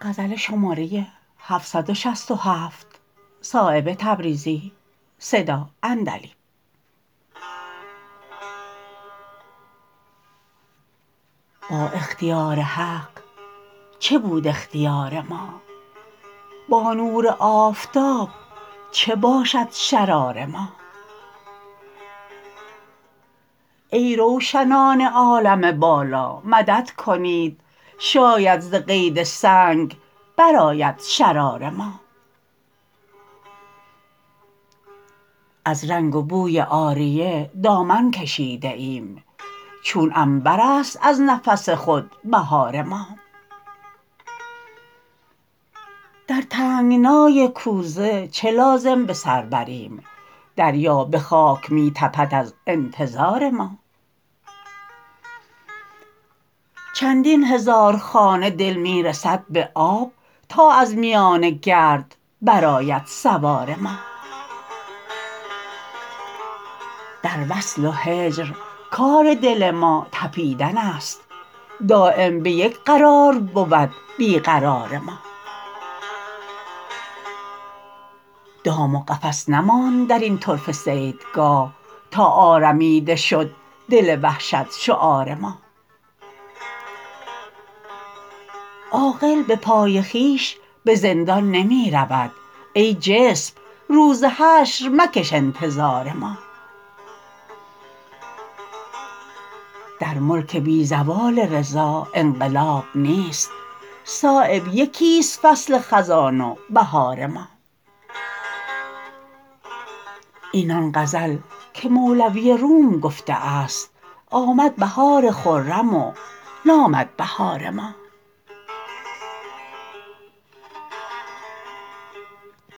با اختیار حق چه بود اختیار ما با نور آفتاب چه باشد شرار ما ای روشنان عالم بالا مدد کنید شاید ز قید سنگ برآید شرار ما از رنگ و بوی عاریه دامن کشیده ایم چون عنبرست از نفس خود بهار ما در تنگنای کوزه چه لازم به سر بریم دریا به خاک می تپد از انتظار ما چندین هزار خانه دل می رسد به آب تا از میان گرد برآید سوار ما در وصل و هجر کار دل ما تپیدن است دایم به یک قرار بود بی قرار ما دام و قفس نماند درین طرفه صیدگاه تا آرمیده شد دل وحشت شعار ما عاقل به پای خویش به زندان نمی رود ای جسم روز حشر مکش انتظار ما در ملک بی زوال رضا انقلاب نیست صایب یکی است فصل خزان و بهار ما این آن غزل که مولوی روم گفته است آمد بهار خرم و نامد بهار ما